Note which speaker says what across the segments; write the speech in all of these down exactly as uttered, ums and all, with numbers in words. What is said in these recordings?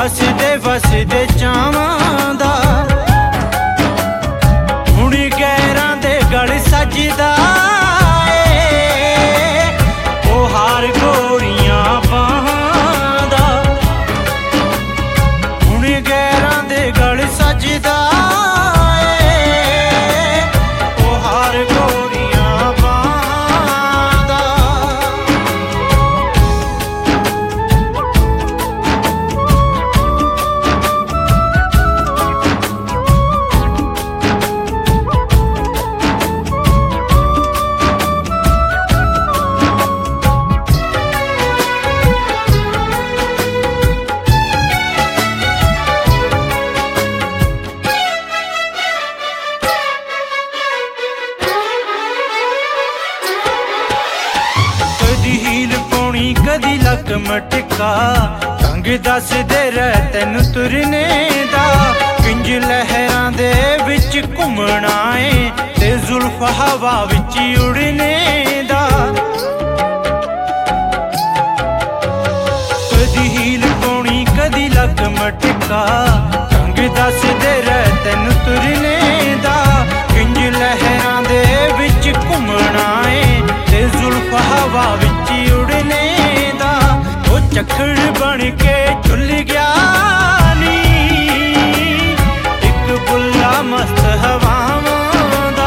Speaker 1: हसदे वसदे चावां दा हुण गैरां दे गल सजदा कदी लक मटका रंग दस दे रह तेन तुरने दा किंज लहरां दे विच घुमना है ते जुल्फ हवा विच उड़ने दा कदी हील पौनी कदी लक मटका रंग दस दे रह तेन तुरने दा किंज लहरां दे विच घुमना है ते जुल्फ हवा विच उड़ने चखड़ बन के झुल गया नी एक बुल्ला मस्त हवावां दा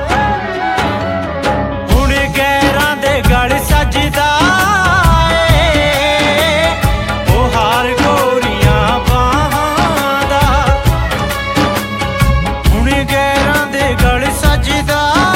Speaker 1: हुण गैरां दे गल सजदा ओ हार गोरियां बाहां दा हुण गैरां दे गल सजदा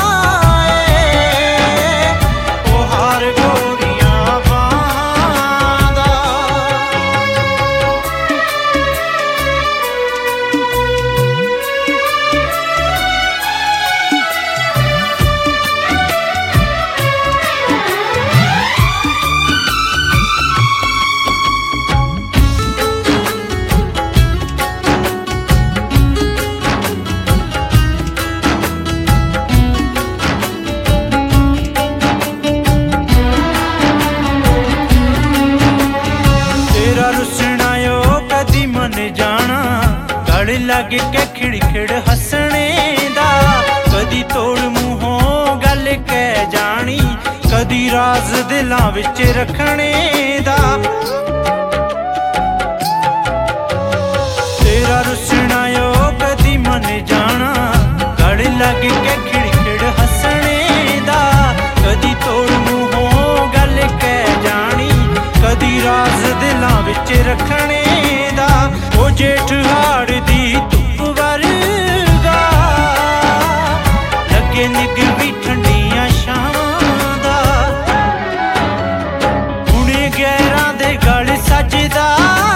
Speaker 1: लग के खिड़खिड़ हसने दा कदी तोड़ मुंहों गल कह जानी कदी राज दिलां विच रखने दा तेरा रुसना ओ कदी मन जाना गल लग के खिड़खिड़ हसने दा कदी तोड़ मुंहों गल कह जानी कदी राज दिलां विच रखने दा ओ जेठ हाड़ दी धुप वर्गा लगे निगवी ठंडियां छावां दा हुण गैरां दे गल सजदा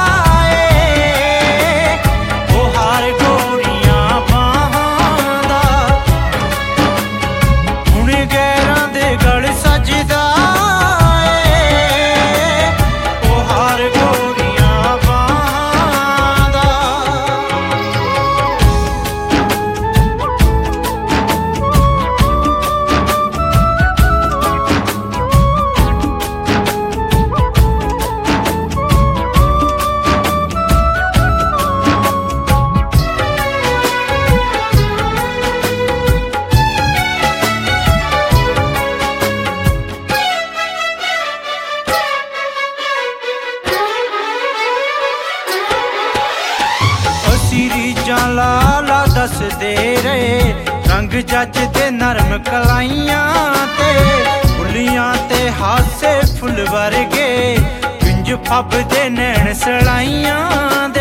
Speaker 1: ओ हार गोरियां बाहां दा हुण गैरां दे गल सजदा ओ हार गोरियां बाहां दा लाला दस दे रहे रंग जज दे नरम कलाइयां ते फुलियां ते हासे फुल वर्गे पिंज फब दे नैन सलाइयां दे